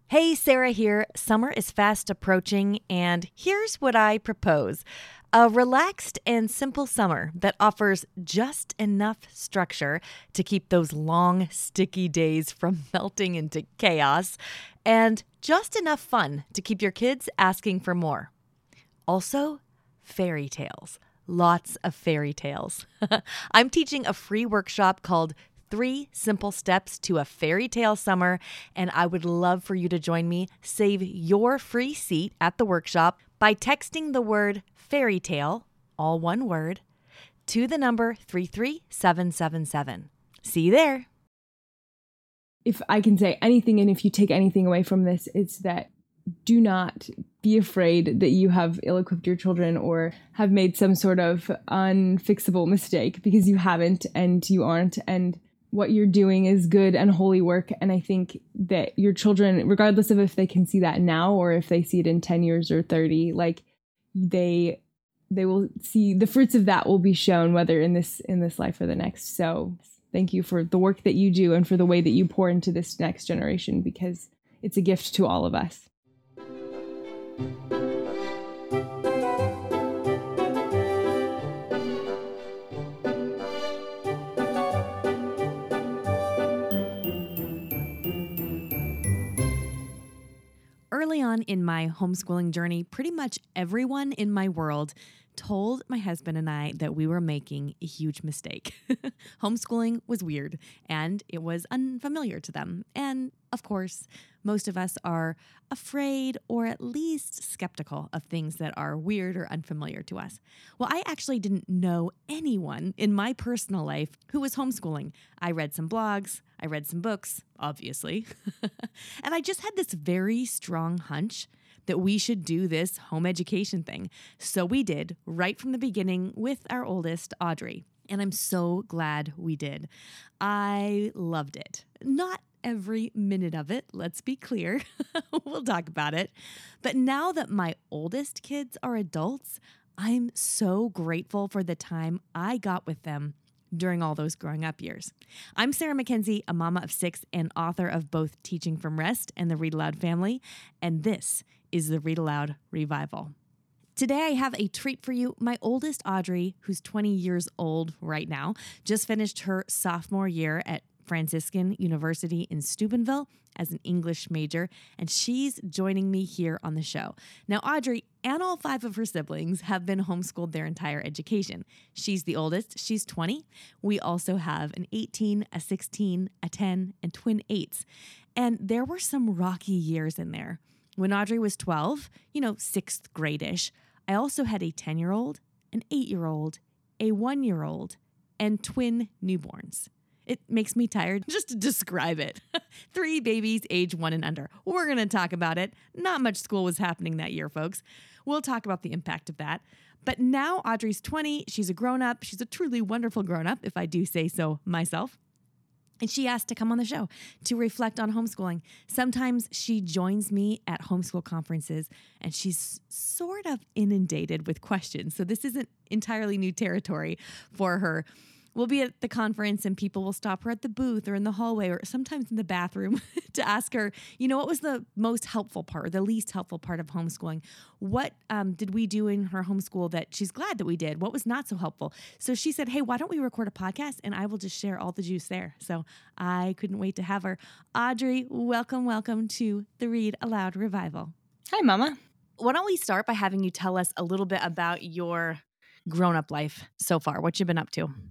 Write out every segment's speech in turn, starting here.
Hey, Sarah here. Summer is fast approaching, and here's what I propose. A relaxed and simple summer that offers just enough structure to keep those long, sticky days from melting into chaos, and just enough fun to keep your kids asking for more. Also, fairy tales. Lots of fairy tales. I'm teaching a free workshop called 3 Simple Steps to a Fairy Tale Summer, and I would love for you to join me. Save your free seat at the workshop by texting the word fairy tale, all one word, to the number 33777. See you there. If I can say anything, and if you take anything away from this, it's that do not be afraid that you have ill-equipped your children or have made some sort of unfixable mistake, because you haven't and you aren't, and what you're doing is good and holy work. And I think that your children, regardless of if they can see that now or if they see it in 10 years or 30, like they will see the fruits of that will be shown, whether in this life or the next. So thank you for the work that you do and for the way that you pour into this next generation, because it's a gift to all of us. Early on in my homeschooling journey, pretty much everyone in my world told my husband and I that we were making a huge mistake. Homeschooling was weird and it was unfamiliar to them. And of course, most of us are afraid or at least skeptical of things that are weird or unfamiliar to us. Well, I actually didn't know anyone in my personal life who was homeschooling. I read some blogs, I read some books, obviously, and I just had this very strong hunch that we should do this home education thing. So we did right from the beginning with our oldest, Audrey. And I'm so glad we did. I loved it. Not every minute of it, let's be clear. We'll talk about it. But now that my oldest kids are adults, I'm so grateful for the time I got with them during all those growing up years. I'm Sarah Mackenzie, a mama of 6 and author of both Teaching from Rest and the Read Aloud Family, and this is the Read Aloud Revival. Today I have a treat for you. My oldest Audrey, who's 20 years old right now, just finished her sophomore year at Franciscan University in Steubenville as an English major, and she's joining me here on the show. Now, Audrey and all 5 of her siblings have been homeschooled their entire education. She's the oldest. She's 20. We also have an 18, a 16, a 10, and twin 8s. And there were some rocky years in there. When Audrey was 12, 6th grade-ish, I also had a 10-year-old, an 8-year-old, a 1-year-old, and twin newborns. It makes me tired just to describe it. 3 babies age 1 and under. We're going to talk about it. Not much school was happening that year, folks. We'll talk about the impact of that. But now Audrey's 20. She's a grown-up. She's a truly wonderful grown-up, if I do say so myself. And she asked to come on the show to reflect on homeschooling. Sometimes she joins me at homeschool conferences and she's sort of inundated with questions. So this isn't entirely new territory for her. We'll be at the conference and people will stop her at the booth or in the hallway or sometimes in the bathroom to ask her, what was the most helpful part or the least helpful part of homeschooling? What did we do in her homeschool that she's glad that we did? What was not so helpful? So she said, hey, why don't we record a podcast and I will just share all the juice there. So I couldn't wait to have her. Audrey, welcome to the Read Aloud Revival. Hi, Mama. Why don't we start by having you tell us a little bit about your grown-up life so far, what you've been up to?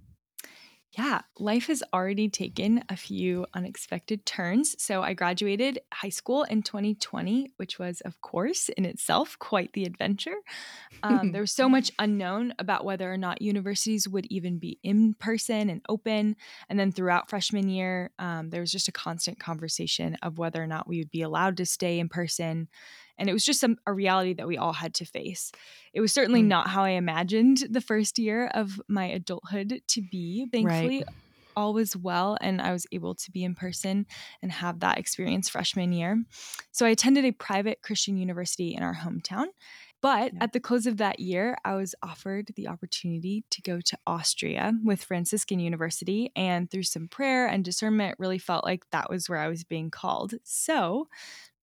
Yeah, life has already taken a few unexpected turns. So I graduated high school in 2020, which was, of course, in itself quite the adventure. There was so much unknown about whether or not universities would even be in person and open. And then throughout freshman year, there was just a constant conversation of whether or not we would be allowed to stay in person. And it was just a reality that we all had to face. It was certainly not how I imagined the first year of my adulthood to be. Thankfully, all was well, and I was able to be in person and have that experience freshman year. So I attended a private Christian university in our hometown. But at the close of that year, I was offered the opportunity to go to Austria with Franciscan University. And through some prayer and discernment, really felt like that was where I was being called. So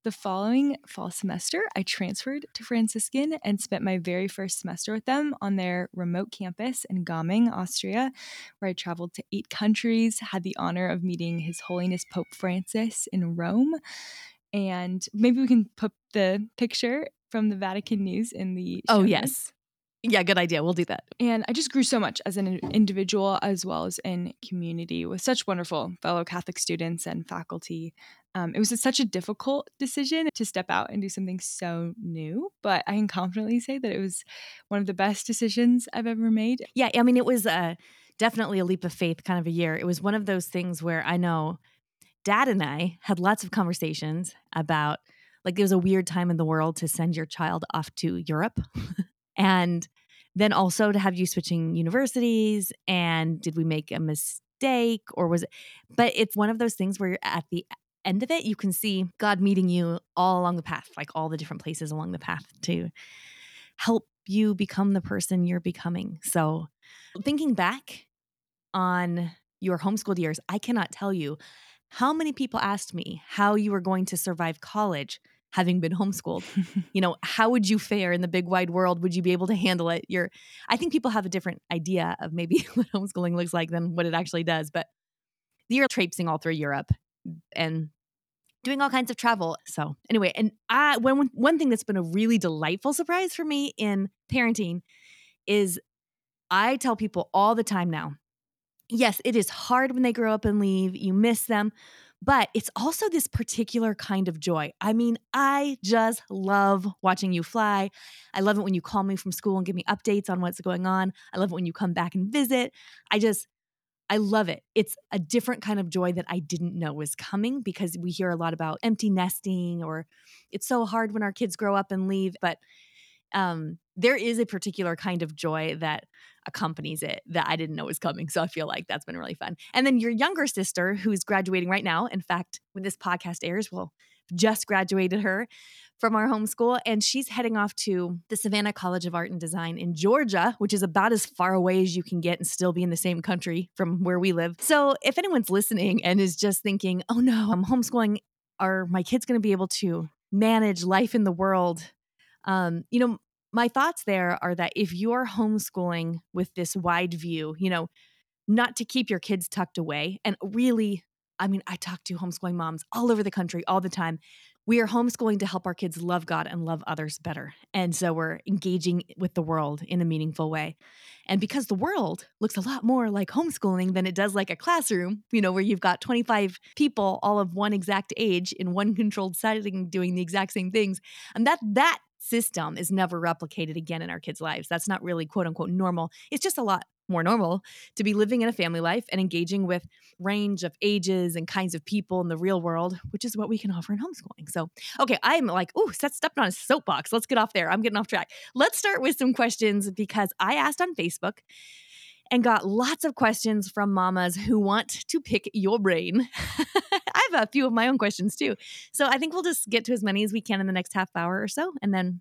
The following fall semester, I transferred to Franciscan and spent my very first semester with them on their remote campus in Gaming, Austria, where I traveled to 8 countries, had the honor of meeting His Holiness Pope Francis in Rome. And maybe we can put the picture from the Vatican News in the show notes. Yes. Yeah, good idea. We'll do that. And I just grew so much as an individual as well as in community with such wonderful fellow Catholic students and faculty. It was such a difficult decision to step out and do something so new, but I can confidently say that it was one of the best decisions I've ever made. Yeah, I mean, it was definitely a leap of faith kind of a year. It was one of those things where I know Dad and I had lots of conversations about, like, there was a weird time in the world to send your child off to Europe. And then also to have you switching universities, and did we make a mistake or was it? But it's one of those things where you're at the end of it, you can see God meeting you all along the path, like all the different places along the path to help you become the person you're becoming. So thinking back on your homeschooled years, I cannot tell you how many people asked me how you were going to survive college having been homeschooled. How would you fare in the big wide world? Would you be able to handle it? I think people have a different idea of maybe what homeschooling looks like than what it actually does. But you're traipsing all through Europe and doing all kinds of travel. So anyway, and one thing that's been a really delightful surprise for me in parenting is I tell people all the time now, yes, it is hard when they grow up and leave. You miss them. But it's also this particular kind of joy. I mean, I just love watching you fly. I love it when you call me from school and give me updates on what's going on. I love it when you come back and visit. I love it. It's a different kind of joy that I didn't know was coming, because we hear a lot about empty nesting, or it's so hard when our kids grow up and leave. But there is a particular kind of joy that accompanies it that I didn't know was coming. So I feel like that's been really fun. And then your younger sister, who's graduating right now, in fact, when this podcast airs, we'll just graduated her from our homeschool, and she's heading off to the Savannah College of Art and Design in Georgia, which is about as far away as you can get and still be in the same country from where we live. So if anyone's listening and is just thinking, oh no, I'm homeschooling, are my kids going to be able to manage life in the world? My thoughts there are that if you're homeschooling with this wide view, not to keep your kids tucked away, and really, I mean, I talk to homeschooling moms all over the country all the time. We are homeschooling to help our kids love God and love others better. And so we're engaging with the world in a meaningful way. And because the world looks a lot more like homeschooling than it does like a classroom, where you've got 25 people all of one exact age in one controlled setting doing the exact same things, and that system is never replicated again in our kids' lives. That's not really quote unquote normal. It's just a lot more normal to be living in a family life and engaging with range of ages and kinds of people in the real world, which is what we can offer in homeschooling. So, okay, I'm like, stepped on a soapbox. Let's get off there. I'm getting off track. Let's start with some questions, because I asked on Facebook and got lots of questions from mamas who want to pick your brain. I have a few of my own questions too. So I think we'll just get to as many as we can in the next half hour or so. And then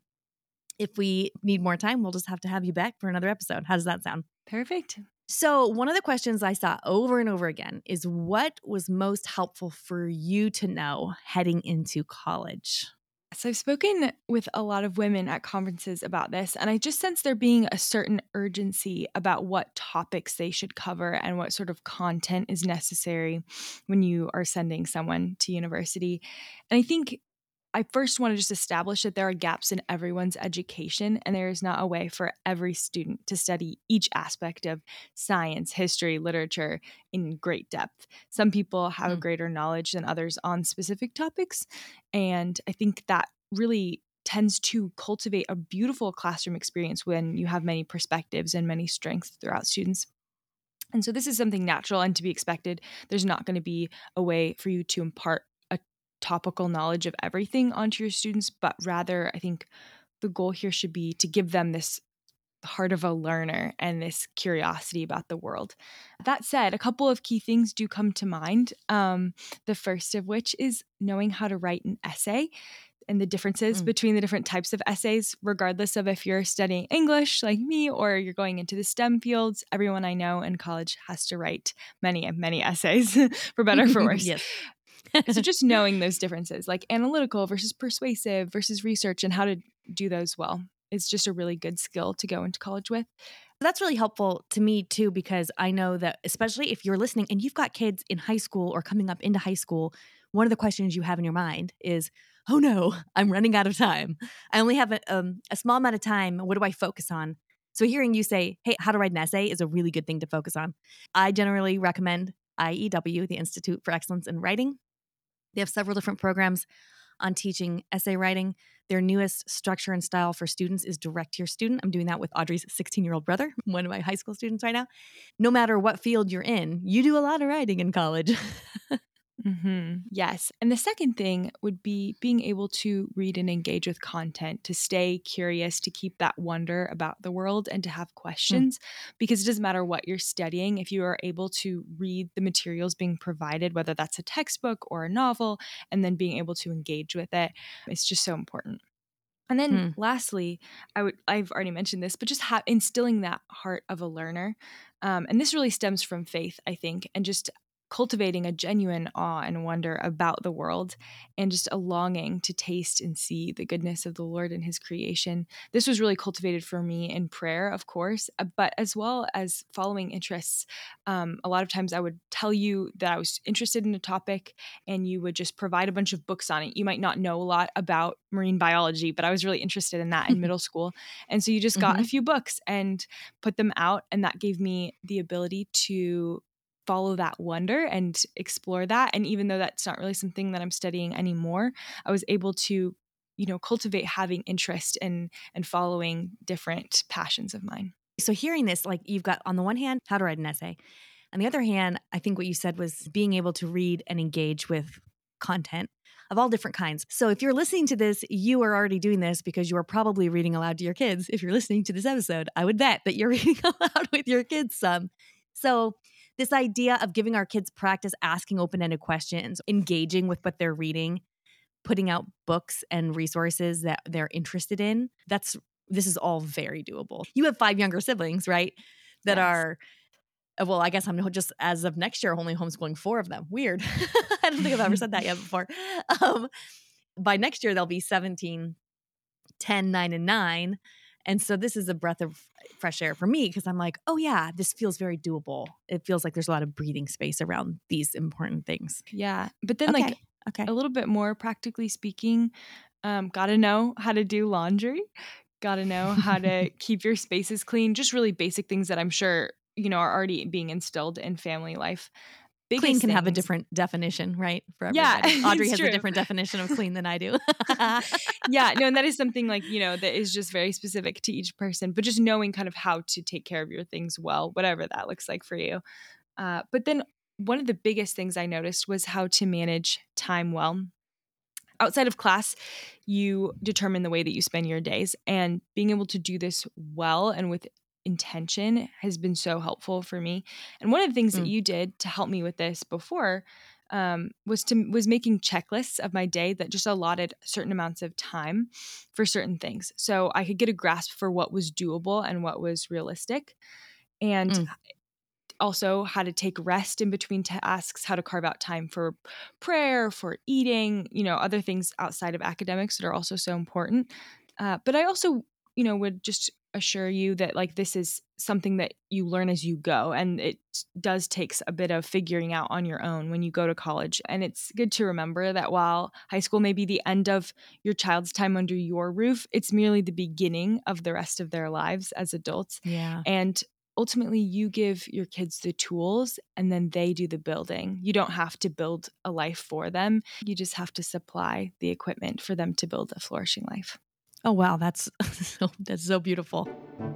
if we need more time, we'll just have to have you back for another episode. How does that sound? Perfect. So one of the questions I saw over and over again is, what was most helpful for you to know heading into college? So I've spoken with a lot of women at conferences about this, and I just sense there being a certain urgency about what topics they should cover and what sort of content is necessary when you are sending someone to university. And I think I first want to just establish that there are gaps in everyone's education, and there is not a way for every student to study each aspect of science, history, literature in great depth. Some people have a greater knowledge than others on specific topics, and I think that really tends to cultivate a beautiful classroom experience when you have many perspectives and many strengths throughout students. And so this is something natural and to be expected. There's not going to be a way for you to impart topical knowledge of everything onto your students, but rather I think the goal here should be to give them this heart of a learner and this curiosity about the world. That said, a couple of key things do come to mind. The first of which is knowing how to write an essay and the differences between the different types of essays, regardless of if you're studying English like me or you're going into the STEM fields. Everyone I know in college has to write many, many essays for better or for worse. Yes. So just knowing those differences, like analytical versus persuasive versus research, and how to do those well is just a really good skill to go into college with. That's really helpful to me too, because I know that especially if you're listening and you've got kids in high school or coming up into high school, one of the questions you have in your mind is, oh no, I'm running out of time. I only have a small amount of time. What do I focus on? So hearing you say, hey, how to write an essay is a really good thing to focus on. I generally recommend IEW, the Institute for Excellence in Writing. They have several different programs on teaching essay writing. Their newest structure and style for students is direct to your student. I'm doing that with Audrey's 16-year-old brother, one of my high school students right now. No matter what field you're in, you do a lot of writing in college. Yes. And the second thing would be being able to read and engage with content, to stay curious, to keep that wonder about the world and to have questions, because it doesn't matter what you're studying. If you are able to read the materials being provided, whether that's a textbook or a novel, and then being able to engage with it, it's just so important. And then lastly, I've already mentioned this, but just instilling that heart of a learner. And this really stems from faith, I think, and just cultivating a genuine awe and wonder about the world and just a longing to taste and see the goodness of the Lord and his creation. This was really cultivated for me in prayer, of course, but as well as following interests. A lot of times I would tell you that I was interested in a topic and you would just provide a bunch of books on it. You might not know a lot about marine biology, but I was really interested in that in middle school. And so you just got a few books and put them out. And that gave me the ability to follow that wonder and explore that. And even though that's not really something that I'm studying anymore, I was able to, cultivate having interest and following different passions of mine. So hearing this, like you've got on the one hand, how to write an essay. On the other hand, I think what you said was being able to read and engage with content of all different kinds. So if you're listening to this, you are already doing this because you are probably reading aloud to your kids. If you're listening to this episode, I would bet that you're reading aloud with your kids some. So this idea of giving our kids practice asking open-ended questions, engaging with what they're reading, putting out books and resources that they're interested in, this is all very doable. You have 5 younger siblings, right? That are, well, I guess I'm just, as of next year, only homeschooling 4 of them. Weird. I don't think I've ever said that yet before. By next year, they'll be 17, 10, 9, and 9. And so this is a breath of fresh air for me because I'm like, oh yeah, this feels very doable. It feels like there's a lot of breathing space around these important things. Yeah. But then a little bit more practically speaking, got to know how to do laundry, got to know how to keep your spaces clean, just really basic things that I'm sure, are already being instilled in family life. Clean can have a different definition, right? For everybody. Yeah, Audrey has a different definition of clean than I do. Yeah, no, and that is something like, that is just very specific to each person, but just knowing kind of how to take care of your things well, whatever that looks like for you. But then one of the biggest things I noticed was how to manage time well. Outside of class, you determine the way that you spend your days, and being able to do this well and with intention has been so helpful for me. And one of the things that you did to help me with this before was making checklists of my day that just allotted certain amounts of time for certain things, so I could get a grasp for what was doable and what was realistic, and also how to take rest in between tasks, how to carve out time for prayer, for eating, other things outside of academics that are also so important. But I also, would just assure you that this is something that you learn as you go, and it does takes a bit of figuring out on your own when you go to college. And it's good to remember that while high school may be the end of your child's time under your roof, it's merely the beginning of the rest of their lives as adults. Yeah. And ultimately, you give your kids the tools and then they do the building. You don't have to build a life for them. You just have to supply the equipment for them to build a flourishing life. Oh, wow. That's so beautiful.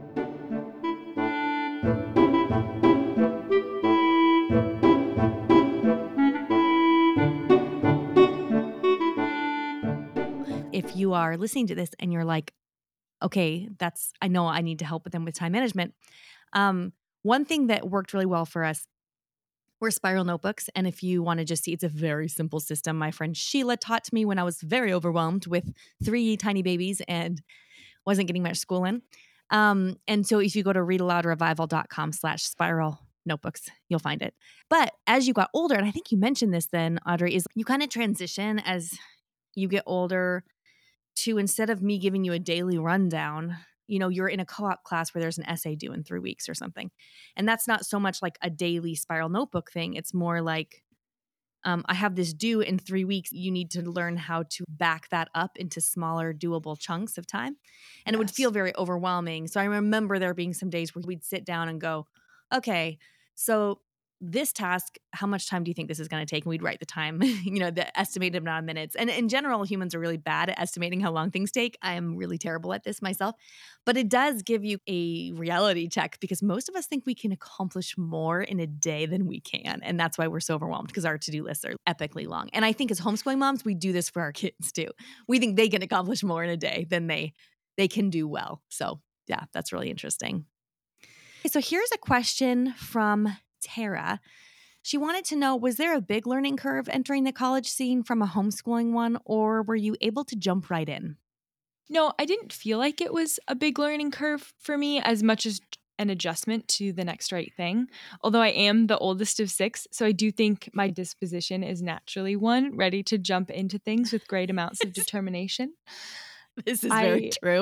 If you are listening to this and you're like, okay, I know I need to help with them with time management. One thing that worked really well for us were spiral notebooks. And if you want to just see, it's a very simple system. My friend Sheila taught to me when I was very overwhelmed with 3 tiny babies and wasn't getting much school in. And so if you go to readaloudrevival.com/spiral notebooks. You'll find it. But as you got older, and I think you mentioned this then, Audrey, is you kind of transition as you get older to, instead of me giving you a daily rundown, you're in a co-op class where there's an essay due in 3 weeks or something. And that's not so much like a daily spiral notebook thing. It's more like, I have this due in 3 weeks. You need to learn how to back that up into smaller, doable chunks of time. And it would feel very overwhelming. So I remember there being some days where we'd sit down and go, okay, so this task, how much time do you think this is going to take? And we'd write the time, the estimated amount of minutes. And in general, humans are really bad at estimating how long things take. I am really terrible at this myself. But it does give you a reality check, because most of us think we can accomplish more in a day than we can. And that's why we're so overwhelmed, because our to-do lists are epically long. And I think as homeschooling moms, we do this for our kids too. We think they can accomplish more in a day than they can do well. So yeah, that's really interesting. Okay, so here's a question from Tara. She wanted to know, was there a big learning curve entering the college scene from a homeschooling one, or were you able to jump right in? No, I didn't feel like it was a big learning curve for me as much as an adjustment to the next right thing. Although I am the oldest of 6, so I do think my disposition is naturally one ready to jump into things with great amounts of determination. This is very true.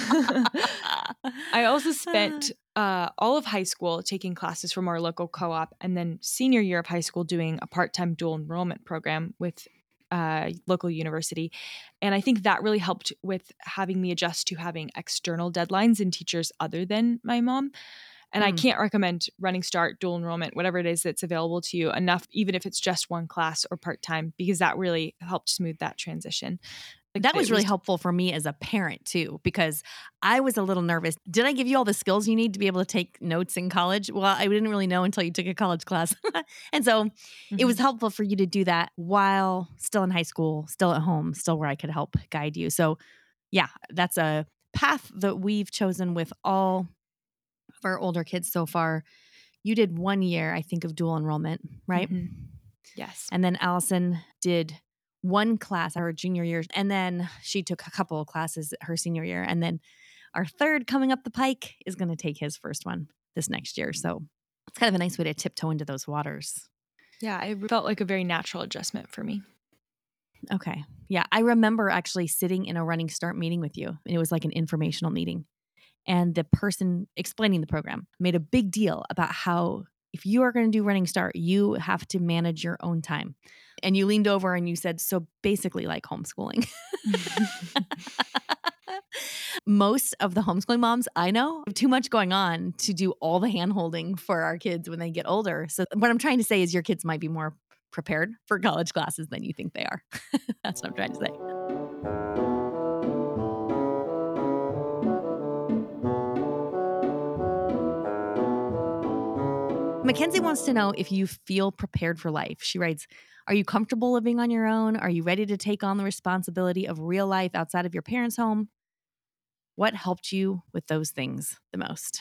I also spent all of high school taking classes from our local co-op, and then senior year of high school doing a part-time dual enrollment program with local university. And I think that really helped with having me adjust to having external deadlines and teachers other than my mom. And I can't recommend Running Start, dual enrollment, whatever it is that's available to you enough, even if it's just one class or part-time, because that really helped smooth that transition. That was really helpful for me as a parent too, because I was a little nervous. Did I give you all the skills you need to be able to take notes in college? Well, I didn't really know until you took a college class. And so it was helpful for you to do that while still in high school, still at home, still where I could help guide you. So yeah, that's a path that we've chosen with all of our older kids so far. You did 1 year, I think, of dual enrollment, right? Mm-hmm. Yes. And then Allison did 1 class her junior year, and then she took a couple of classes her senior year. And then our third coming up the pike is going to take his first one this next year. So it's kind of a nice way to tiptoe into those waters. Yeah, it felt like a very natural adjustment for me. Okay. Yeah, I remember actually sitting in a Running Start meeting with you, and it was like an informational meeting. And the person explaining the program made a big deal about how if you are going to do Running Start, you have to manage your own time. And you leaned over and you said, so basically like homeschooling. Most of the homeschooling moms I know have too much going on to do all the hand-holding for our kids when they get older. So what I'm trying to say is your kids might be more prepared for college classes than you think they are. That's what I'm trying to say. Mackenzie wants to know if you feel prepared for life. She writes, are you comfortable living on your own? Are you ready to take on the responsibility of real life outside of your parents' home? What helped you with those things the most?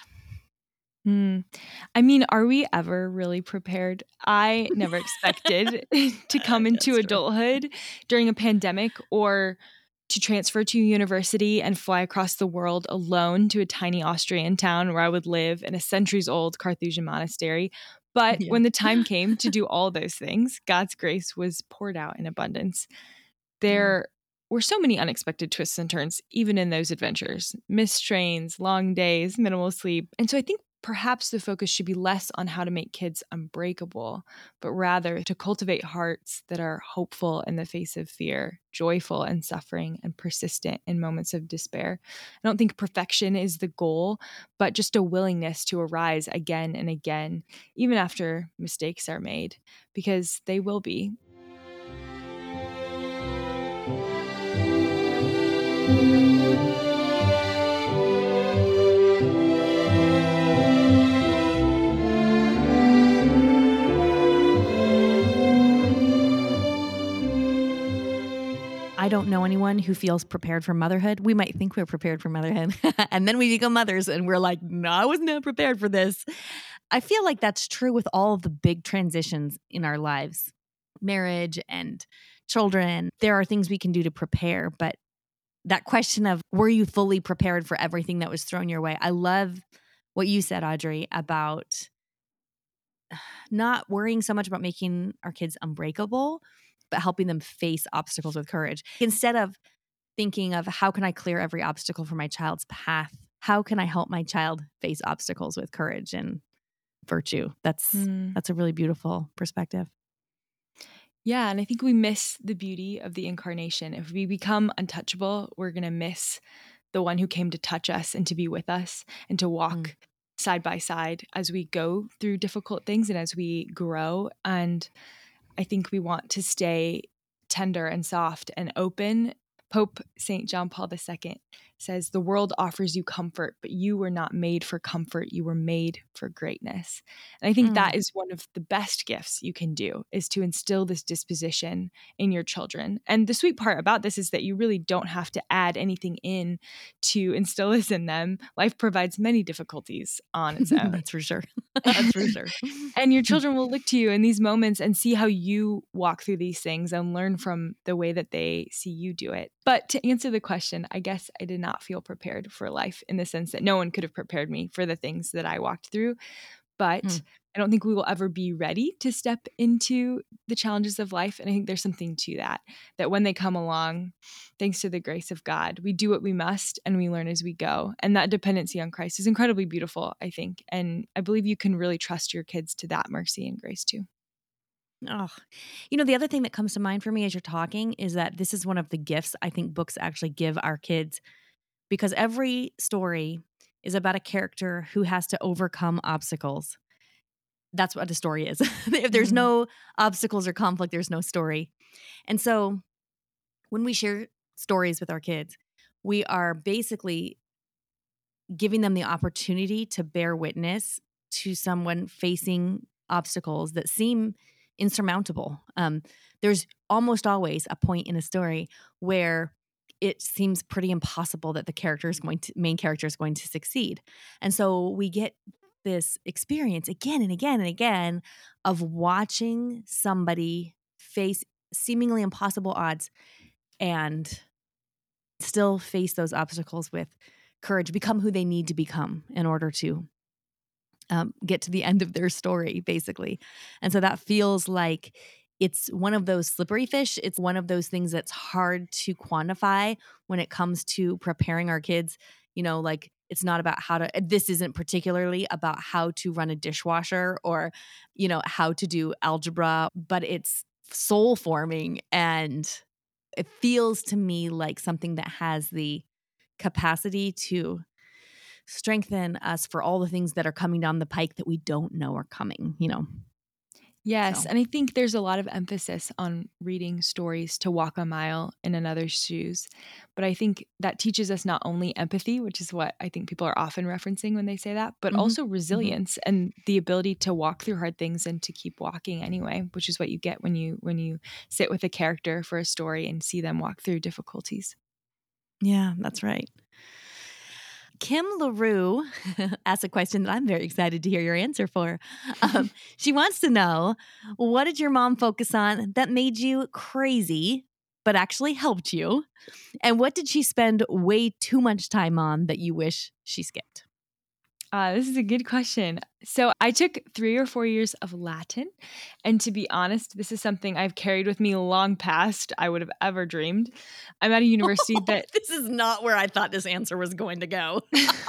I mean, are we ever really prepared? I never expected to come into adulthood during a pandemic, or to transfer to university and fly across the world alone to a tiny Austrian town where I would live in a centuries-old Carthusian monastery. But when the time came to do all those things, God's grace was poured out in abundance. There were so many unexpected twists and turns, even in those adventures. Missed trains, long days, minimal sleep. And so I think perhaps the focus should be less on how to make kids unbreakable, but rather to cultivate hearts that are hopeful in the face of fear, joyful in suffering, and persistent in moments of despair. I don't think perfection is the goal, but just a willingness to arise again and again, even after mistakes are made, because they will be. I don't know anyone who feels prepared for motherhood. We might think we're prepared for motherhood, and then we become mothers and we're like, no, I was not prepared for this. I feel like that's true with all of the big transitions in our lives, marriage and children. There are things we can do to prepare, but that question of, were you fully prepared for everything that was thrown your way? I love what you said, Audrey, about not worrying so much about making our kids unbreakable, but helping them face obstacles with courage. Instead of thinking of how can I clear every obstacle from my child's path, how can I help my child face obstacles with courage and virtue? That's a really beautiful perspective. Yeah, and I think we miss the beauty of the incarnation. If we become untouchable, we're going to miss the one who came to touch us and to be with us and to walk side by side as we go through difficult things and as we grow. And I think we want to stay tender and soft and open. Pope St. John Paul II says, "The world offers you comfort, but you were not made for comfort. You were made for greatness." And I think that is one of the best gifts you can do, is to instill this disposition in your children. And the sweet part about this is that you really don't have to add anything in to instill this in them. Life provides many difficulties on its own. That's for sure. That's for sure. And your children will look to you in these moments and see how you walk through these things and learn from the way that they see you do it. But to answer the question, I guess I did not feel prepared for life in the sense that no one could have prepared me for the things that I walked through. But I don't think we will ever be ready to step into the challenges of life. And I think there's something to that when they come along, thanks to the grace of God, we do what we must and we learn as we go. And that dependency on Christ is incredibly beautiful, I think. And I believe you can really trust your kids to that mercy and grace too. Oh, the other thing that comes to mind for me as you're talking is that this is one of the gifts I think books actually give our kids, because every story is about a character who has to overcome obstacles. That's what a story is. If there's no obstacles or conflict, there's no story. And so when we share stories with our kids, we are basically giving them the opportunity to bear witness to someone facing obstacles that seem insurmountable. There's almost always a point in a story where it seems pretty impossible that the main character is going to succeed. And so we get this experience again and again and again of watching somebody face seemingly impossible odds and still face those obstacles with courage, become who they need to become in order to get to the end of their story, basically. And so that feels like it's one of those slippery fish. It's one of those things that's hard to quantify when it comes to preparing our kids. It's not about this isn't particularly about how to run a dishwasher or, how to do algebra, but it's soul forming. And it feels to me like something that has the capacity to strengthen us for all the things that are coming down the pike that we don't know are coming, Yes. So. And I think there's a lot of emphasis on reading stories to walk a mile in another's shoes. But I think that teaches us not only empathy, which is what I think people are often referencing when they say that, but also resilience and the ability to walk through hard things and to keep walking anyway, which is what you get when you sit with a character for a story and see them walk through difficulties. Yeah, that's right. Kim LaRue asked a question that I'm very excited to hear your answer for. She wants to know, what did your mom focus on that made you crazy, but actually helped you? And what did she spend way too much time on that you wish she skipped? This is a good question. So I took 3 or 4 years of Latin. And to be honest, this is something I've carried with me long past I would have ever dreamed. I'm at a university that... This is not where I thought this answer was going to go.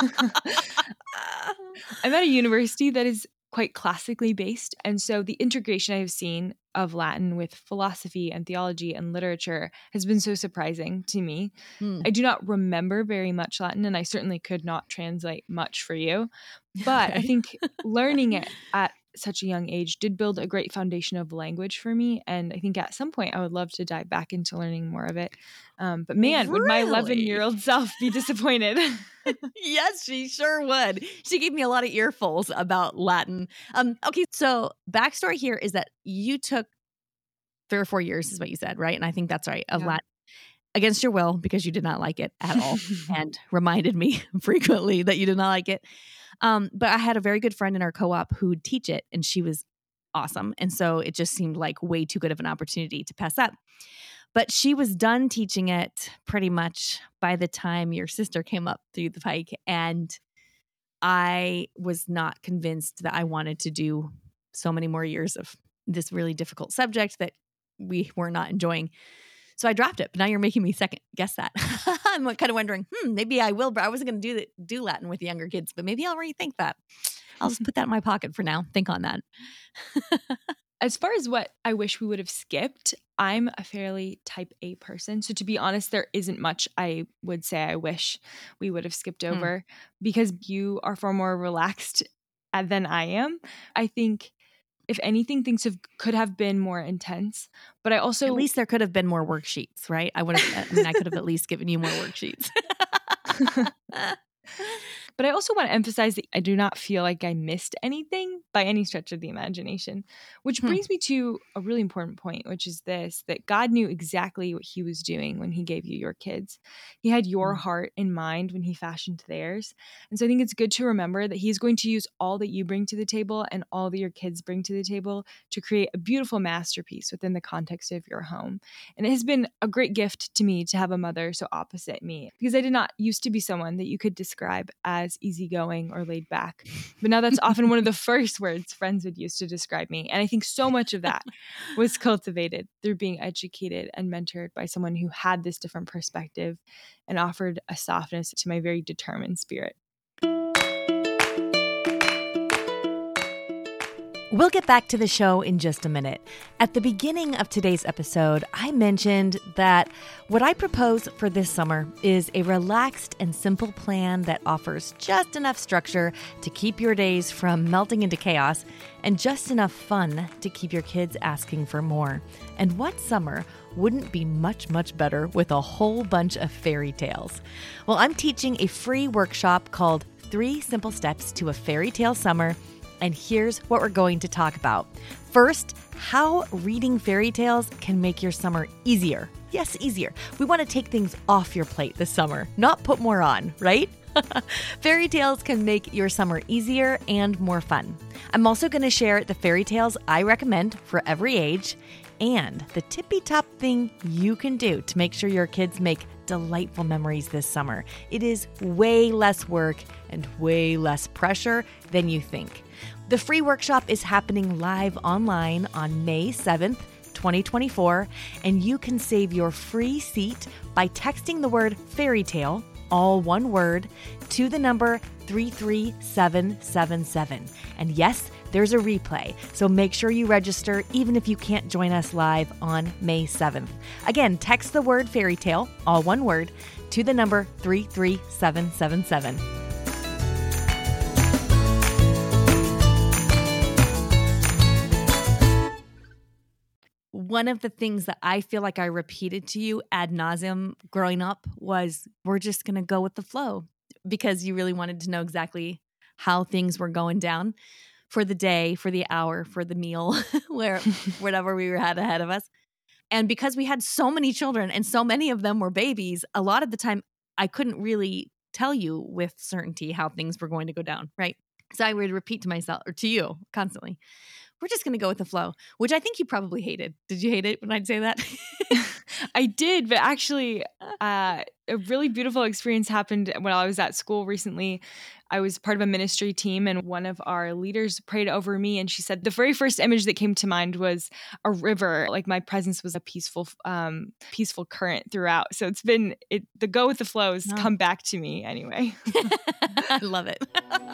I'm at a university that is quite classically based. And so the integration I have seen of Latin with philosophy and theology and literature has been so surprising to me. I do not remember very much Latin, and I certainly could not translate much for you. But I think learning it at such a young age did build a great foundation of language for me. And I think at some point I would love to dive back into learning more of it. But man, would my 11-year-old self be disappointed? Yes, she sure would. She gave me a lot of earfuls about Latin. Okay, so backstory here is that you took 3 or 4 years is what you said, right? And I think that's right, of Latin against your will because you did not like it at all and reminded me frequently that you did not like it. But I had a very good friend in our co-op who'd teach it, and she was awesome. And so it just seemed like way too good of an opportunity to pass up. But she was done teaching it pretty much by the time your sister came up through the pike. And I was not convinced that I wanted to do so many more years of this really difficult subject that we were not enjoying. So I dropped it, but now you're making me second guess that. I'm kind of wondering, maybe I will, but I wasn't going to do Latin with younger kids, but maybe I'll rethink that. I'll just put that in my pocket for now. Think on that. As far as what I wish we would have skipped, I'm a fairly type A person. So to be honest, there isn't much I would say I wish we would have skipped over because you are far more relaxed than I am. I think if anything, things could have been more intense, but I also... At least there could have been more worksheets, right? I could have at least given you more worksheets. But I also want to emphasize that I do not feel like I missed anything by any stretch of the imagination, which brings me to a really important point, which is this, that God knew exactly what he was doing when he gave you your kids. He had your heart in mind when he fashioned theirs. And so I think it's good to remember that he's going to use all that you bring to the table and all that your kids bring to the table to create a beautiful masterpiece within the context of your home. And it has been a great gift to me to have a mother so opposite me, because I did not used to be someone that you could describe as easygoing or laid back. But now that's often one of the first words friends would use to describe me. And I think so much of that was cultivated through being educated and mentored by someone who had this different perspective and offered a softness to my very determined spirit. We'll get back to the show in just a minute. At the beginning of today's episode, I mentioned that what I propose for this summer is a relaxed and simple plan that offers just enough structure to keep your days from melting into chaos and just enough fun to keep your kids asking for more. And what summer wouldn't be much, much better with a whole bunch of fairy tales? Well, I'm teaching a free workshop called 3 Simple Steps to a Fairy Tale Summer. And here's what we're going to talk about. First, how reading fairy tales can make your summer easier. Yes, easier. We want to take things off your plate this summer, not put more on, right? Fairy tales can make your summer easier and more fun. I'm also going to share the fairy tales I recommend for every age and the tippy-top thing you can do to make sure your kids make delightful memories this summer. It is way less work and way less pressure than you think. The free workshop is happening live online on May 7th, 2024, and you can save your free seat by texting the word fairy tale, all one word, to the number 33777. And yes, there's a replay, so make sure you register even if you can't join us live on May 7th. Again, text the word fairy tale, all one word, to the number 33777. One of the things that I feel like I repeated to you ad nauseum growing up was, we're just going to go with the flow, because you really wanted to know exactly how things were going down for the day, for the hour, for the meal, whatever we had ahead of us. And because we had so many children and so many of them were babies, a lot of the time I couldn't really tell you with certainty how things were going to go down, right? So I would repeat to myself, or to you constantly, we're just going to go with the flow, which I think you probably hated. Did you hate it when I'd say that? I did, but actually a really beautiful experience happened when I was at school recently. I was part of a ministry team, and one of our leaders prayed over me, and she said the very first image that came to mind was a river. Like my presence was a peaceful current throughout. So the go with the flow has come back to me anyway. I love it.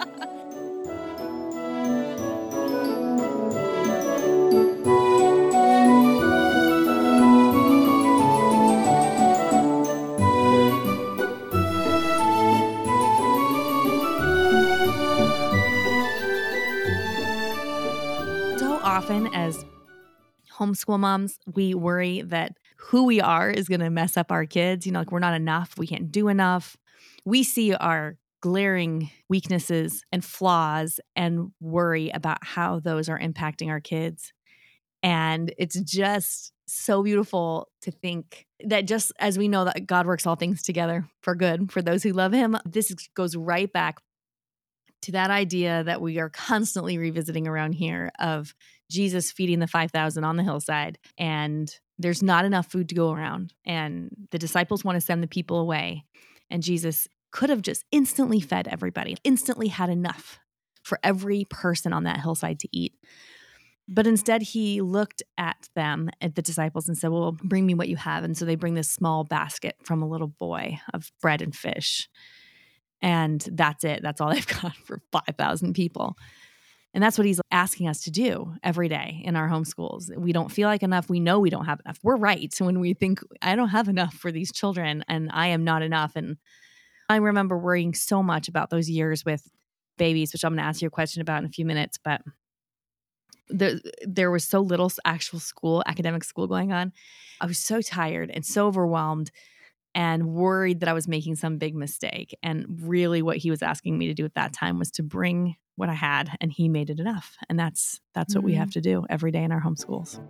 Often as homeschool moms, we worry that who we are is going to mess up our kids. Like we're not enough. We can't do enough. We see our glaring weaknesses and flaws and worry about how those are impacting our kids. And it's just so beautiful to think that just as we know that God works all things together for good for those who love him, this goes right back to that idea that we are constantly revisiting around here of Jesus feeding the 5,000 on the hillside, and there's not enough food to go around, and the disciples want to send the people away, and Jesus could have just instantly fed everybody, instantly had enough for every person on that hillside to eat. But instead, he looked at them, at the disciples, and said, well, bring me what you have. And so they bring this small basket from a little boy of bread and fish. And that's it. That's all they've got for 5,000 people. And that's what he's asking us to do every day in our homeschools. We don't feel like enough. We know we don't have enough. We're right when we think, I don't have enough for these children and I am not enough. And I remember worrying so much about those years with babies, which I'm going to ask you a question about in a few minutes. But there was so little actual school, academic school going on. I was so tired and so overwhelmed and worried that I was making some big mistake. And really what he was asking me to do at that time was to bring what I had, and he made it enough. And that's what we have to do every day in our homeschools.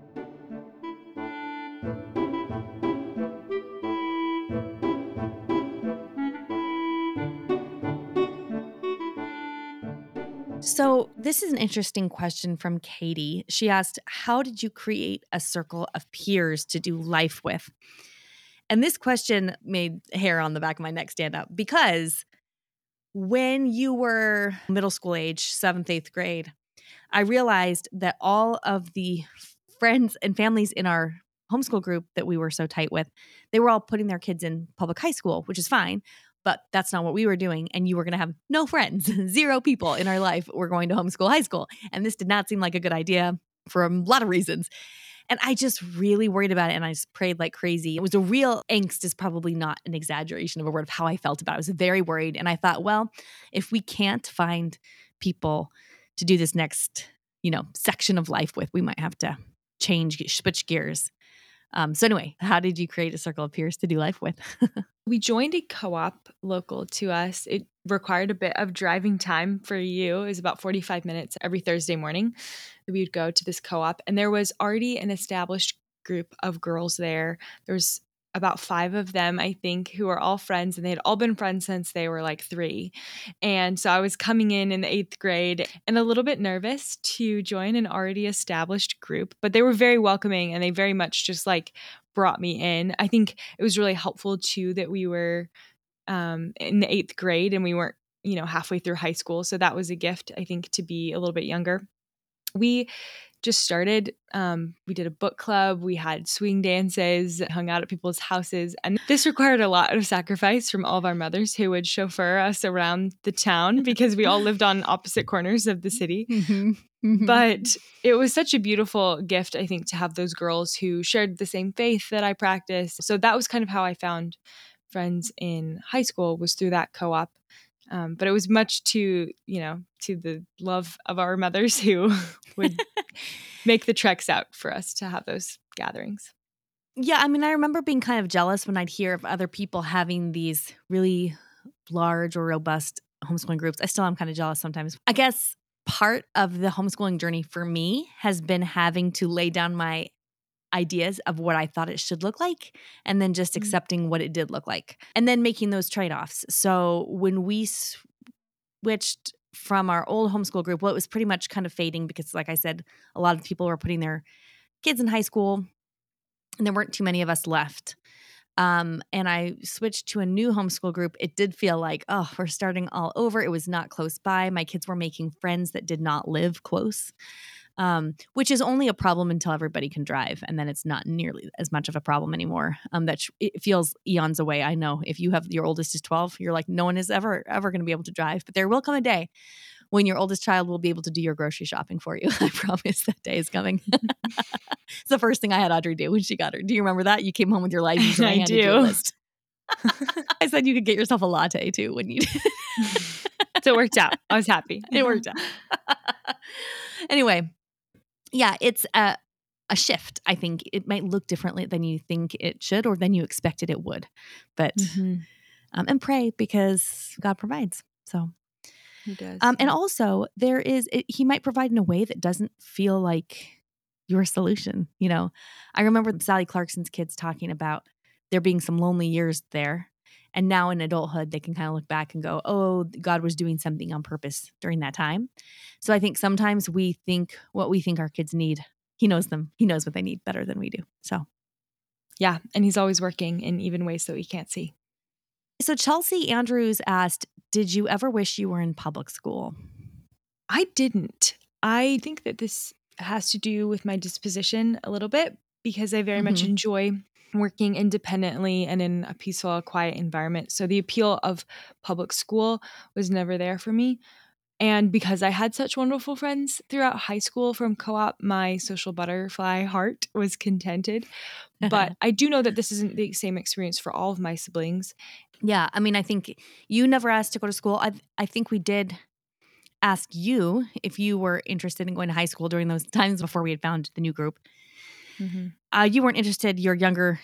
So this is an interesting question from Katie. She asked, how did you create a circle of peers to do life with? And this question made hair on the back of my neck stand up, because when you were middle school age, 7th, 8th grade, I realized that all of the friends and families in our homeschool group that we were so tight with, they were all putting their kids in public high school, which is fine. But that's not what we were doing. And you were going to have no friends, 0 people in our life were going to homeschool high school. And this did not seem like a good idea for a lot of reasons. And I just really worried about it. And I just prayed like crazy. It was a real angst, is probably not an exaggeration of a word, of how I felt about it. I was very worried. And I thought, well, if we can't find people to do this next, section of life with, we might have to switch gears. So anyway, how did you create a circle of peers to do life with? We joined a co-op local to us. It required a bit of driving time for you. It was about 45 minutes every Thursday morning that we would go to this co-op. And there was already an established group of girls there. There was about 5 of them, I think, who are all friends, and they had all been friends since they were like 3. And so I was coming in the 8th grade and a little bit nervous to join an already established group, but they were very welcoming and they very much just like brought me in. I think it was really helpful too that we were in the 8th grade and we weren't, halfway through high school. So that was a gift, I think, to be a little bit younger. We just started, we did a book club, we had swing dances, hung out at people's houses. And this required a lot of sacrifice from all of our mothers who would chauffeur us around the town because we all lived on opposite corners of the city. Mm-hmm. Mm-hmm. But it was such a beautiful gift, I think, to have those girls who shared the same faith that I practiced. So that was kind of how I found friends in high school, was through that co-op. But it was much to the love of our mothers who would make the treks out for us to have those gatherings. Yeah, I mean, I remember being kind of jealous when I'd hear of other people having these really large or robust homeschooling groups. I still am kind of jealous sometimes. I guess part of the homeschooling journey for me has been having to lay down my ideas of what I thought it should look like, and then just accepting what it did look like, and then making those trade-offs. So when we switched from our old homeschool group, well, it was pretty much kind of fading because, like I said, a lot of people were putting their kids in high school, and there weren't too many of us left. And I switched to a new homeschool group. It did feel like, oh, we're starting all over. It was not close by. My kids were making friends that did not live close. Which is only a problem until everybody can drive. And then it's not nearly as much of a problem anymore. It feels eons away. I know if you have your oldest is 12, you're like, no one is ever going to be able to drive. But there will come a day when your oldest child will be able to do your grocery shopping for you. I promise that day is coming. It's the first thing I had Audrey do when she got her. Do you remember that? You came home with your license and I handed you a list. I said you could get yourself a latte too when you did. So it worked out. I was happy. It worked out. Anyway. Yeah, it's a shift. I think it might look differently than you think it should or than you expected it would. But and pray, because God provides. So He does. And also he might provide in a way that doesn't feel like your solution. I remember Sally Clarkson's kids talking about there being some lonely years there. And now in adulthood, they can kind of look back and go, oh, God was doing something on purpose during that time. So I think sometimes we think what we think our kids need, He knows them. He knows what they need better than we do. So, yeah. And He's always working in even ways that we can't see. So Chelsea Andrews asked, did you ever wish you were in public school? I didn't. I think that this has to do with my disposition a little bit because I very much enjoy working independently and in a peaceful, quiet environment. So the appeal of public school was never there for me. And because I had such wonderful friends throughout high school from co-op, my social butterfly heart was contented. But I do know that this isn't the same experience for all of my siblings. Yeah. I mean, I think you never asked to go to school. I think we did ask you if you were interested in going to high school during those times before we had found the new group. You weren't interested. Your younger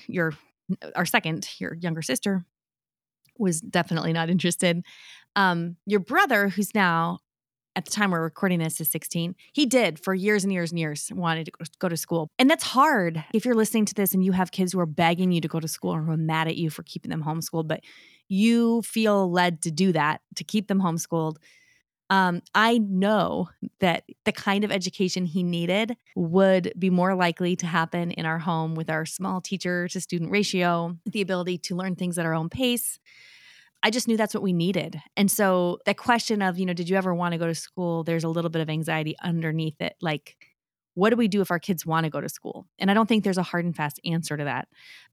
sister was definitely not interested. Your brother, who's now, at the time we're recording this, is 16. He did for years and years and years wanted to go to school. And that's hard if you're listening to this and you have kids who are begging you to go to school or who are mad at you for keeping them homeschooled, but you feel led to do that, to keep them homeschooled. I know that the kind of education he needed would be more likely to happen in our home with our small teacher to student ratio, the ability to learn things at our own pace. I just knew that's what we needed. And so that question of, did you ever want to go to school? There's a little bit of anxiety underneath it. Like, what do we do if our kids want to go to school? And I don't think there's a hard and fast answer to that.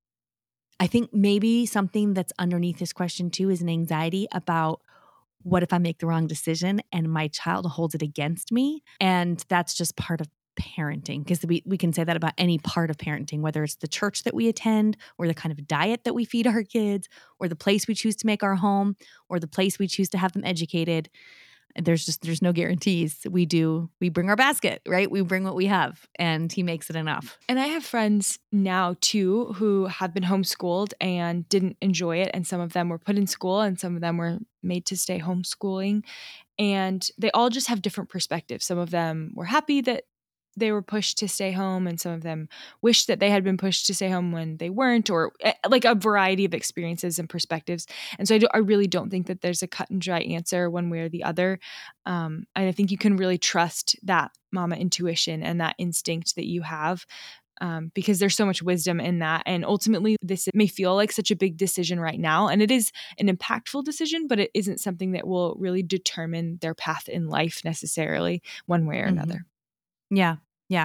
I think maybe something that's underneath this question too is an anxiety about, what if I make the wrong decision and my child holds it against me? And that's just part of parenting, because we can say that about any part of parenting, whether it's the church that we attend or the kind of diet that we feed our kids or the place we choose to make our home or the place we choose to have them educated. There's no guarantees. We bring our basket, right? We bring what we have, and he makes it enough. And I have friends now too who have been homeschooled and didn't enjoy it. And some of them were put in school and some of them were made to stay homeschooling. And they all just have different perspectives. Some of them were happy that they were pushed to stay home, and some of them wished that they had been pushed to stay home when they weren't, or like a variety of experiences and perspectives. And so I really don't think that there's a cut and dry answer one way or the other. And I think you can really trust that mama intuition and that instinct that you have, because there's so much wisdom in that. And ultimately, this may feel like such a big decision right now, and it is an impactful decision, but it isn't something that will really determine their path in life necessarily one way or another. Yeah. Yeah.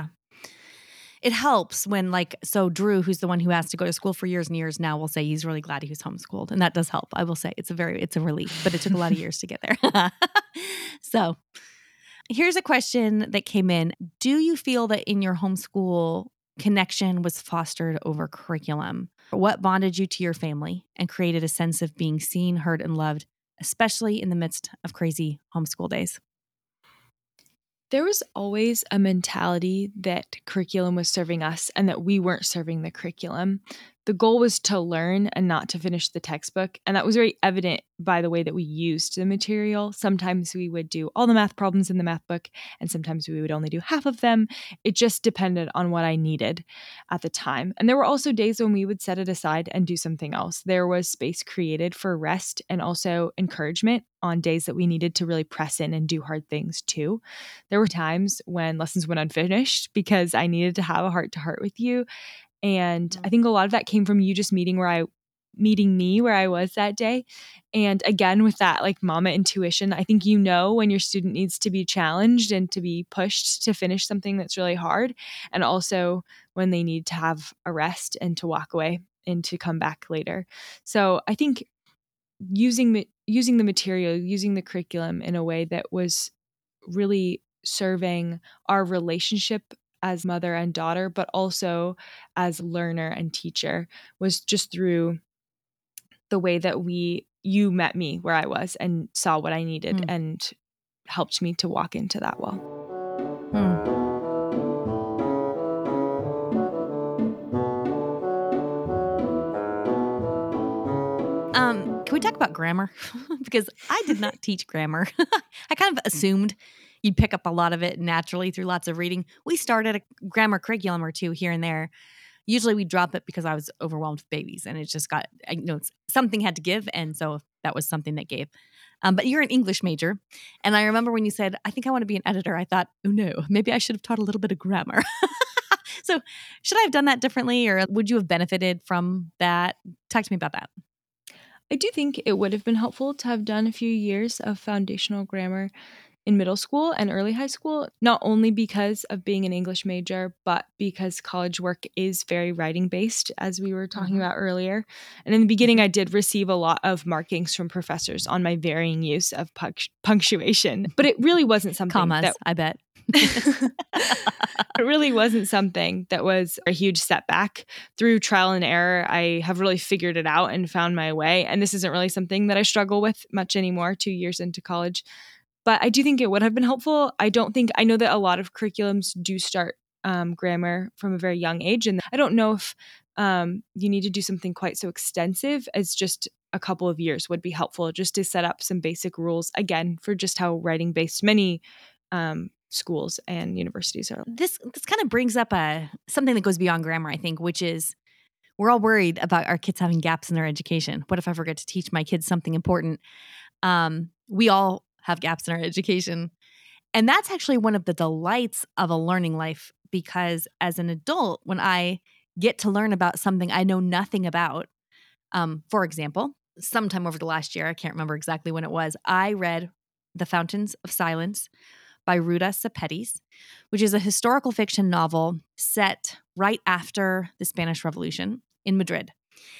It helps when so Drew, who's the one who has to go to school for years and years now, will say he's really glad he was homeschooled. And that does help. I will say it's a relief, but it took a lot of years to get there. So here's a question that came in. Do you feel that in your homeschool connection was fostered over curriculum? What bonded you to your family and created a sense of being seen, heard, and loved, especially in the midst of crazy homeschool days? There was always a mentality that curriculum was serving us and that we weren't serving the curriculum. The goal was to learn and not to finish the textbook. And that was very evident by the way that we used the material. Sometimes we would do all the math problems in the math book, and sometimes we would only do half of them. It just depended on what I needed at the time. And there were also days when we would set it aside and do something else. There was space created for rest and also encouragement on days that we needed to really press in and do hard things too. There were times when lessons went unfinished because I needed to have a heart-to-heart with you. And I think a lot of that came from you just meeting me where I was that day. And again, with that mama intuition, I think when your student needs to be challenged and to be pushed to finish something that's really hard, and also when they need to have a rest and to walk away and to come back later. So I think using the material, using the curriculum in a way that was really serving our relationship as mother and daughter, but also as learner and teacher, was just through the way that you met me where I was and saw what I needed and helped me to walk into that well. Can we talk about grammar? Because I did not teach grammar. I kind of assumed you'd pick up a lot of it naturally through lots of reading. We started a grammar curriculum or two here and there. Usually we drop it because I was overwhelmed with babies, and it just got, something had to give. And so that was something that gave. But you're an English major. And I remember when you said, I think I want to be an editor, I thought, oh no, maybe I should have taught a little bit of grammar. So should I have done that differently, or would you have benefited from that? Talk to me about that. I do think it would have been helpful to have done a few years of foundational grammar in middle school and early high school, not only because of being an English major, but because college work is very writing based, as we were talking about earlier. And in the beginning, I did receive a lot of markings from professors on my varying use of punctuation, but it really wasn't something Commas, I bet. It really wasn't something that was a huge setback. Through trial and error, I have really figured it out and found my way. And this isn't really something that I struggle with much anymore, 2 years into college. But I do think it would have been helpful. I know that a lot of curriculums do start grammar from a very young age. And I don't know if you need to do something quite so extensive as just a couple of years would be helpful, just to set up some basic rules, again, for just how writing based many schools and universities are. This kind of brings up something that goes beyond grammar, I think, which is we're all worried about our kids having gaps in their education. What if I forget to teach my kids something important? We all have gaps in our education. And that's actually one of the delights of a learning life, because as an adult, when I get to learn about something I know nothing about, for example, sometime over the last year, I can't remember exactly when it was, I read The Fountains of Silence by Ruta Sepetys, which is a historical fiction novel set right after the Spanish Revolution in Madrid.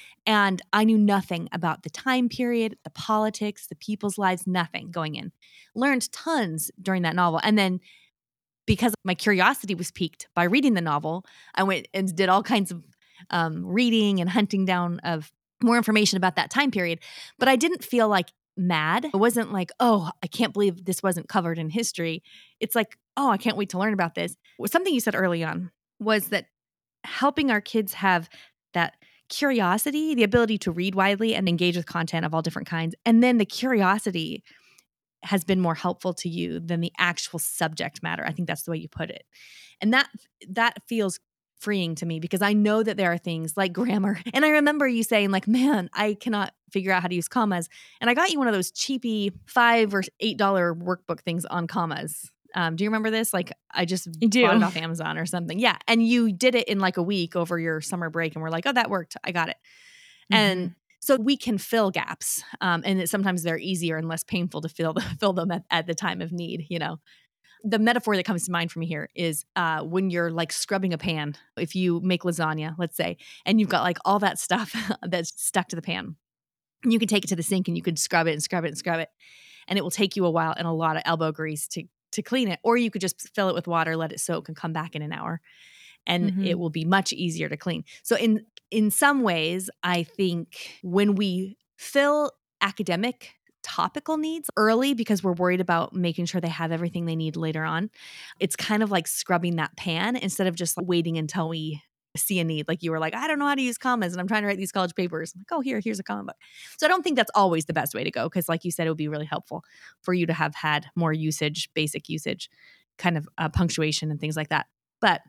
And I knew nothing about the time period, the politics, the people's lives, nothing going in. Learned tons during that novel. And then because my curiosity was piqued by reading the novel, I went and did all kinds of reading and hunting down of more information about that time period. But I didn't feel like mad. It wasn't like, oh, I can't believe this wasn't covered in history. It's like, oh, I can't wait to learn about this. Something you said early on was that helping our kids have that curiosity, the ability to read widely and engage with content of all different kinds. And then the curiosity has been more helpful to you than the actual subject matter. I think that's the way you put it. And that feels freeing to me, because I know that there are things like grammar. And I remember you saying like, man, I cannot figure out how to use commas. And I got you one of those cheapy $5 or $8 workbook things on commas. Do you remember this? Like I just bought it off Amazon or something. Yeah. And you did it in like a week over your summer break, and we're like, oh, that worked. I got it. Mm-hmm. And so we can fill gaps. And sometimes they're easier and less painful to fill them at the time of need, you know. The metaphor that comes to mind for me here is when you're like scrubbing a pan. If you make lasagna, let's say, and you've got like all that stuff that's stuck to the pan, and you can take it to the sink and you could scrub it and scrub it and scrub it. And it will take you a while and a lot of elbow grease to clean it. Or you could just fill it with water, let it soak, and come back in an hour. And it will be much easier to clean. So in some ways, I think when we fill academic topical needs early because we're worried about making sure they have everything they need later on, it's kind of like scrubbing that pan instead of just waiting until we see a need. Like you were like, I don't know how to use commas and I'm trying to write these college papers. I'm like, oh, here's a comma book. So I don't think that's always the best way to go, because like you said, it would be really helpful for you to have had more usage, basic usage, kind of punctuation and things like that. But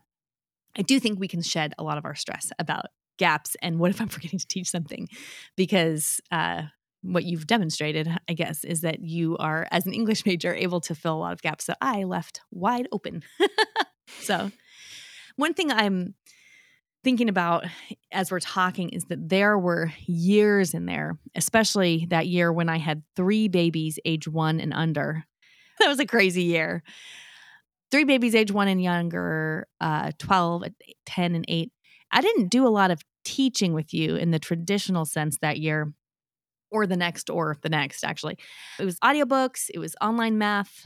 I do think we can shed a lot of our stress about gaps and what if I'm forgetting to teach something, because what you've demonstrated, I guess, is that you are, as an English major, able to fill a lot of gaps that I left wide open. So one thing I'm thinking about as we're talking is that there were years in there, especially that year when I had 3 babies age 1 and under. That was a crazy year. 3 babies age 1 and younger, 12, 10, and 8. I didn't do a lot of teaching with you in the traditional sense that year, or the next, actually. It was audiobooks. It was online math.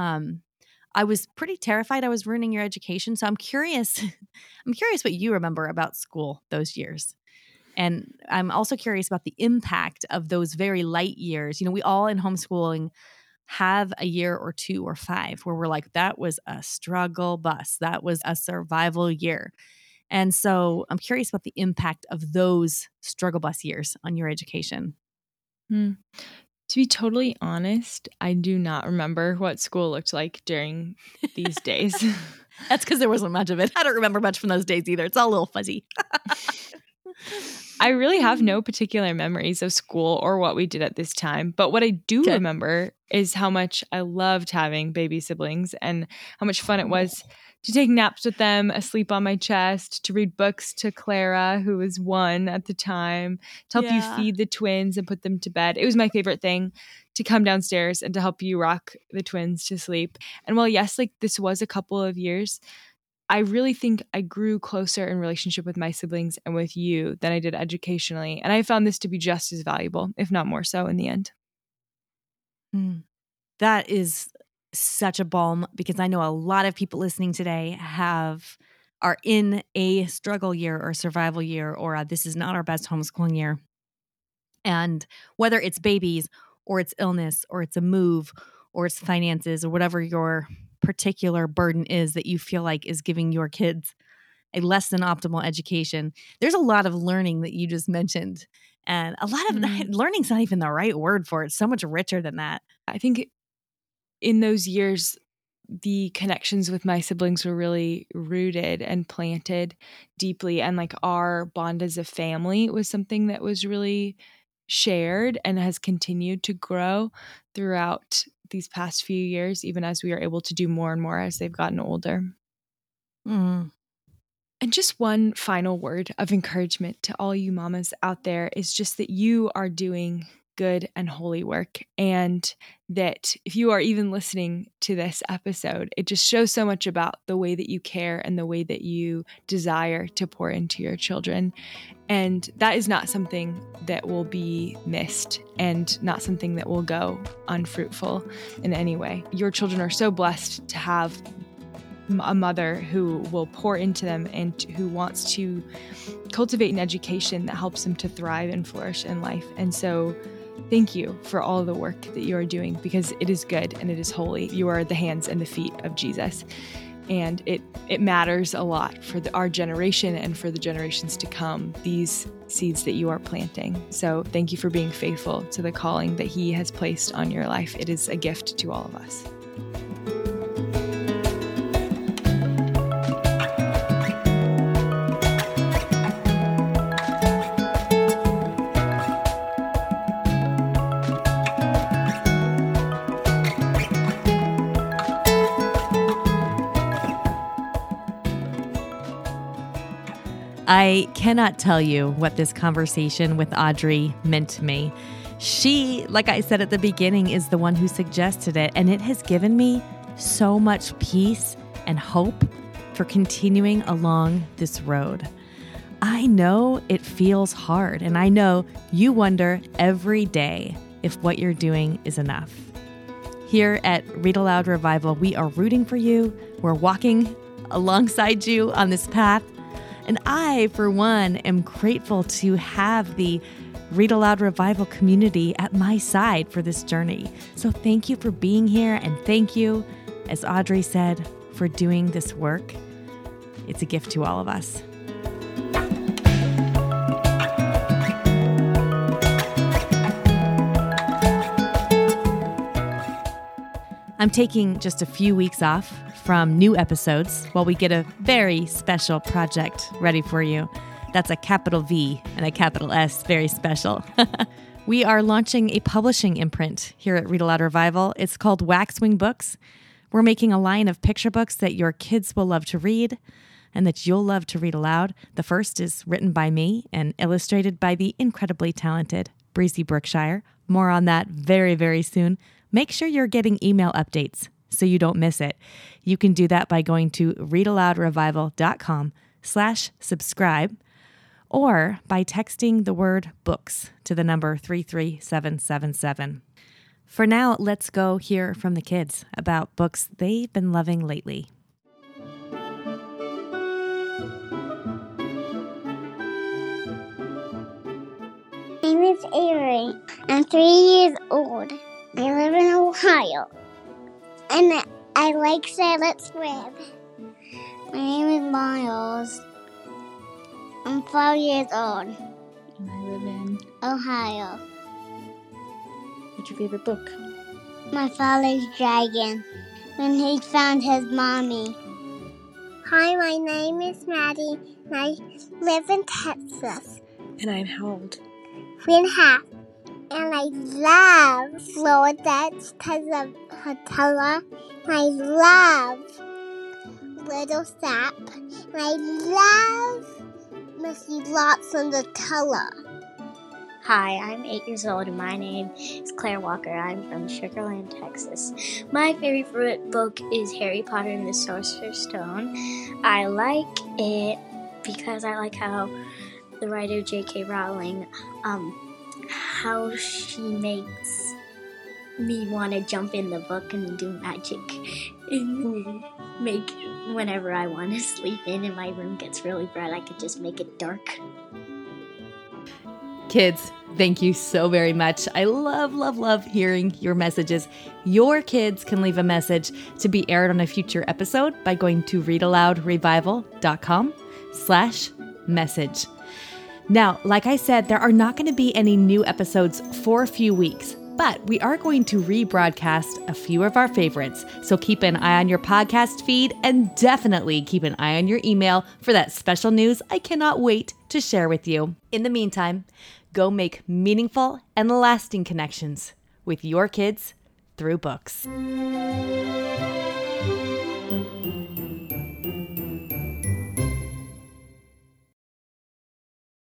I was pretty terrified I was ruining your education. So I'm curious what you remember about school those years. And I'm also curious about the impact of those very light years. You know, we all in homeschooling have a year or 2 or 5 where we're like, that was a struggle bus. That was a survival year. And so I'm curious about the impact of those struggle bus years on your education. To be totally honest, I do not remember what school looked like during these days. That's because there wasn't much of it. I don't remember much from those days either. It's all a little fuzzy. I really have no particular memories of school or what we did at this time. But what I do remember is how much I loved having baby siblings and how much fun it was to take naps with them, asleep on my chest, to read books to Clara, who was 1 at the time, to help you feed the twins and put them to bed. It was my favorite thing to come downstairs and to help you rock the twins to sleep. And while, yes, like this was a couple of years, I really think I grew closer in relationship with my siblings and with you than I did educationally. And I found this to be just as valuable, if not more so in the end. That is such a balm, because I know a lot of people listening today are in a struggle year or survival year, or this is not our best homeschooling year. And whether it's babies or it's illness or it's a move or it's finances or whatever your particular burden is that you feel like is giving your kids a less than optimal education, there's a lot of learning that you just mentioned. And a lot of learning's not even the right word for it. It's so much richer than that. I think in those years, the connections with my siblings were really rooted and planted deeply. And like our bond as a family was something that was really shared and has continued to grow throughout these past few years, even as we are able to do more and more as they've gotten older. And just one final word of encouragement to all you mamas out there is just that you are doing good and holy work, and that if you are even listening to this episode, it just shows so much about the way that you care and the way that you desire to pour into your children. And that is not something that will be missed and not something that will go unfruitful in any way. Your children are so blessed to have a mother who will pour into them and who wants to cultivate an education that helps them to thrive and flourish in life. And so thank you for all the work that you are doing, because it is good and it is holy. You are the hands and the feet of Jesus. And it matters a lot for our generation and for the generations to come, these seeds that you are planting. So thank you for being faithful to the calling that He has placed on your life. It is a gift to all of us. I cannot tell you what this conversation with Audrey meant to me. She, like I said at the beginning, is the one who suggested it, and it has given me so much peace and hope for continuing along this road. I know it feels hard, and I know you wonder every day if what you're doing is enough. Here at Read Aloud Revival, we are rooting for you. We're walking alongside you on this path. And I, for one, am grateful to have the Read Aloud Revival community at my side for this journey. So thank you for being here, and thank you, as Audrey said, for doing this work. It's a gift to all of us. I'm taking just a few weeks off from new episodes while we get a very special project ready for you. That's a capital V and a capital S, very special. We are launching a publishing imprint here at Read Aloud Revival. It's called Waxwing Books. We're making a line of picture books that your kids will love to read and that you'll love to read aloud. The first is written by me and illustrated by the incredibly talented Breezy Brookshire. More on that very, very soon. Make sure you're getting email updates so you don't miss it. You can do that by going to readaloudrevival.com/subscribe or by texting the word books to the number 33777. For now, let's go hear from the kids about books they've been loving lately. My name is Avery. I'm 3 years old. I live in Ohio. And I like Charlotte's Web. My name is Miles. I'm 5 years old. And I live in Ohio. What's your favorite book? My father's dragon. When he found his mommy. Hi, my name is Maddie. And I live in Texas. And I'm how old? 3.5. And I love Florence because of her color. I love Little Sap. And I love Missy Lots and the color. Hi, I'm 8 years old and my name is Claire Walker. I'm from Sugar Land, Texas. My favorite book is Harry Potter and the Sorcerer's Stone. I like it because I like how the writer J.K. Rowling, how she makes me want to jump in the book and do magic and make whenever I want to sleep in and my room gets really bright, I could just make it dark. Kids, thank you so very much. I love hearing your messages. Your kids can leave a message to be aired on a future episode by going to readaloudrevival.com/message. Now, like I said, there are not going to be any new episodes for a few weeks, but we are going to rebroadcast a few of our favorites. So keep an eye on your podcast feed and definitely keep an eye on your email for that special news I cannot wait to share with you. In the meantime, go make meaningful and lasting connections with your kids through books.